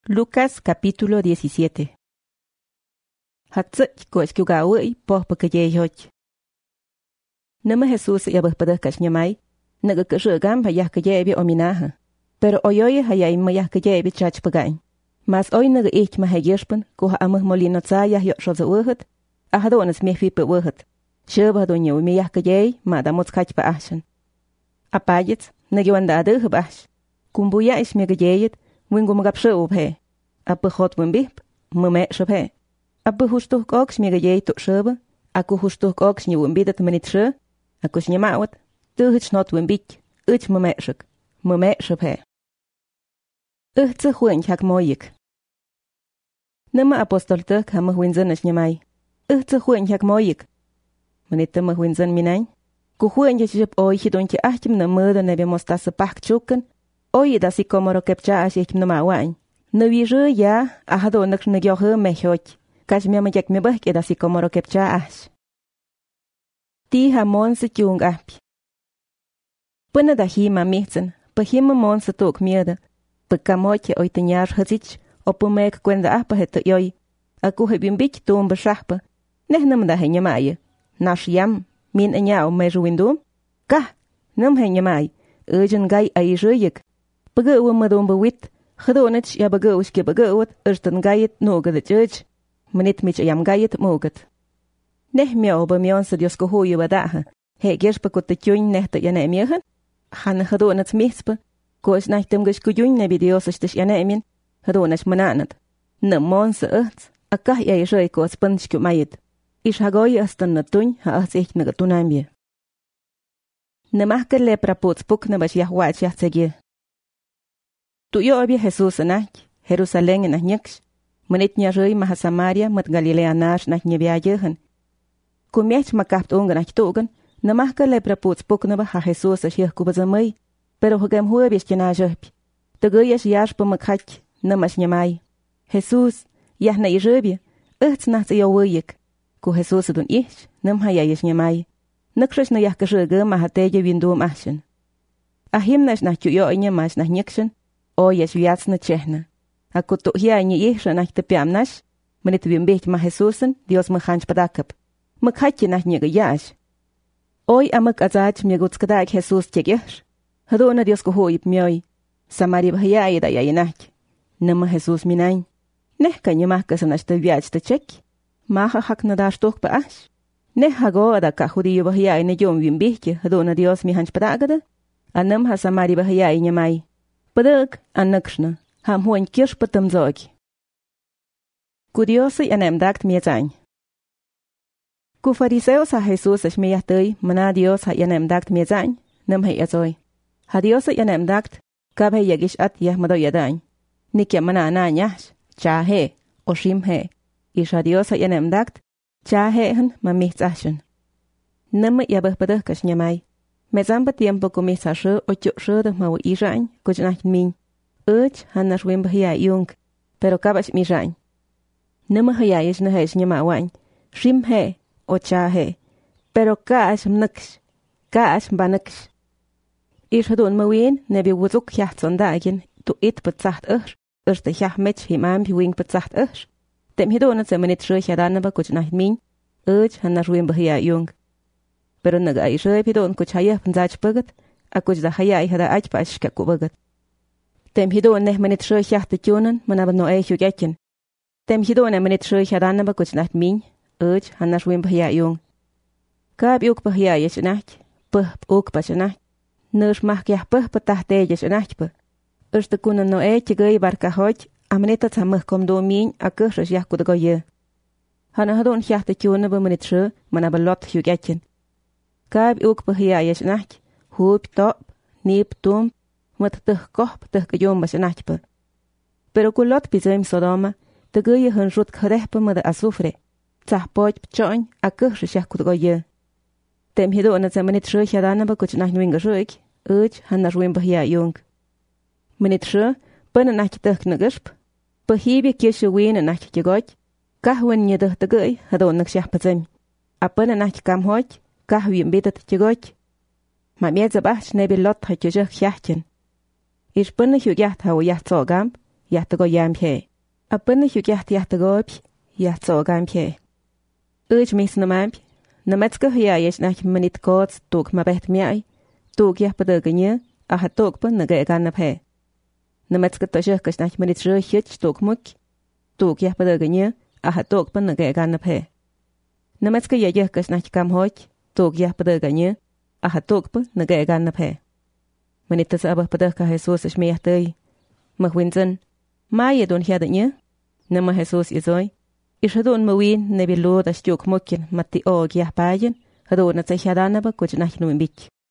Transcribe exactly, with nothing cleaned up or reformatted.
Lucas capítulo diecisiete. Hatzit koch kugawi po pakayeyoch. Nama Jesús yabah padah kashnyamay, naga kashugam hayah kayebi ominaha. Pero oyoy hayay mayah kayebi chach pagain. Mas oy naga ich mahayishpan kuha amah molino tsayah yo shoza wuhat, ahadonas mehfi pa wuhat. Shubha donya umiyah kayey madamots kach pa ashan. Apayits nagywanda aduh bash. Kumbuya is megayeyit wingu magapshe ubhe. Appa hot wimbip, mume shubhe. Appa hustuh koks megayey to shubha, aku hustuh koks ni wimbidat manit shubha, aku shnyamawat, tuhich not wimbik, uch mume shuk, mume shubhe. Uhtse huench hak moyik. Nama apostol tuk hamah winzan is nyamay. Uhtse huench hak moyik. Manita mah winzan minayn. Ku huench shub oy hidonche achtim na murda nebe mostasa pak chukken, oy dasi komoro kepcha ashik na mawain. Nawijö ya ahado nak nagyoh mehoch. Kash me majak me bah ke dasi komoro kepcha ash. Ti ha mon se chung api. Puna da hi ma mitzen, pa hi ma mon se tok mieda. Pa kamoche oi tenyar hazich, o pa mek kwenda apa het yoy. Aku he bimbich toon beshachpa. Neh nam da henya maaie. Nash yam, min enya o meju windum. Kah, nam henya maai. Urgen gai ai juyik. Paga uwa madom bewit. Gedonich ja begouws ke begout, ersten gayet noge de church. Manit mich jam gayet moget. Neh miao ba mionse dios ko hoye wadaha. He gerspa kot de tjoin nehte jane miehen. Han gedonich mitspa. Koos nachtem ges kujoin ne bidios is des jane min. Gedonich mananat. Ne monse erts. Akah ja je ko spanch ku mayet. Is hagoy astan na tun ha as ich ne tunambie. Ne mahke lepra pots puk ne bas jahwach jahtsege. Tu yo había Jesús nach, Jerusalén nach nyx, manit nyarui maha Samaria mat Galilea nash nach nyabia jehen. Kumiech makapt unga nach togen, na mahka lepra puts puknaba ha Jesús as yeh kubazamay, pero hogem hua bies jena jehpi. Teguyes yash pa makhach, na mas nyamay. Jesús, yah na ijebia, uchts nach ze yawuyik. Ku Jesús dun ich, nam ha yayes nyamay. Nakrish na yah kashege maha teje windum ashen. Ahim nash nach yo inya mas nach nykshen, Oy es viats na chehna. Aku tu hia ni ihra nach te piamnash, manit bimbech ma Jesusen, Dios ma khanch padakap. Makhachi nach ni gayash. Oy amak azach mi guts kadak Jesus chegesh. Hadona Dios ko hoyip mioy. Samari bahya ida yayinach. Nama Jesus minain. Neh kanya mahkasanach te viats te chek. Maha hak na dash tok pa ash. Neh hago ada ka hudiyo bahya ina jom bimbech, hadona Dios mi khanch padagada. Anam ha Samari bahya ina mai. Padag annakshna, ham huan kirsch patam zogi. Curioso yanem dakt mietañ. Ku fariseos ha Jesus as miyatay, mana Dios ha yanem dakt mietañ, nam hay azoy. Ha Dios yanem dakt, kab hay yagish at yah mado yadañ. Nikya mana ananyash, cha he, o shim he. Ish ha Dios ha yanem dakt, cha he han mamihts ashen. Nam yabah padag kash nyamay. Mezamba tiempo komisa shu o chu shu de mawu irañ, kuch nach min. Uch han nas wimba hiya yung, pero kabash mi rañ. Nima hiya ish na hesh nyama wañ. Shim he, o cha he. Pero kaash mnaksh, kaash mbanaksh. Ish hadun mawin, nebi wuzuk yahtson dagin, tu it patsaht ush, ush de yahmech himam hi wing patsaht ush. Tem hidon at semanit shu hyadanaba kuch nach min, uch han nas wimba hiya yung. Pero naga ay shay pidon kuch hayah panzach bagat, a kuch da hayay hada ach pa ashka ku bagat. Tem hidon neh manit shay yahta tunan, manaba no ay hugatyan. Tem hidon eh manit shay hadanaba kuch naht min, uch hanash wim bahya yung. Kaab yuk bahya yesh nach, puh uk pa shanach. Nush mah kyah puh patah te yesh nach pa. Ush da kunan no ay chigay barka hoj, a manita tsamah kom do min, a kush rash yah kudago ye. Hana hadon yahta tunan ba manit shay, manaba lot hugatyan. Kaab ook bahia yesh nach, hoop top, nip tum, mat tuh koh tuh kajom bas nachpa. Pero kulot pizem Sodoma, te guye hun rut kharehpa mada azufre, tsah poj pchoñ, a kuh shah kudgo ye. Tem hido na zamanit shu hadana ba kuch nach nwinga shuik, uch han na ruim bahia yung. Manit shu, pana nach tuh knagasp, pahibi kishu win nach jagoj, kahwan nye duh te guy, hadon nak shah pazem. A pana nach kam hoj, kahwim bidat tigoch. Ma miedza bach nebi lot ha tjojach jachtjen. Ish punna hu jacht hau jacht zogam, yahtago yampye. Apun hu yaht yahtagop, yahtso gampye. Uj mis namamp, nametska hya yesh nach minit kots tuk mabeht miai, tuk yahpadaganya, aha tuk pun naga ganaphe. Nametska toshkas nach minit rhich tuk muk, tuk yahpadaganya, aha tuk pun naga ganaphe. Nametska yahkas nach kamhoch, tuk yahpadaganya, aha tuk pun naga ganaphe. Manitas abah padaka Jesus shmeyahtai. Mahwinzan, Maya don hiadanya, Nama Jesus izoy. Ishadon mawin nebilod as juk mokin mati og yahpayan, hadon at sa hiadanaba kuch nach numbich.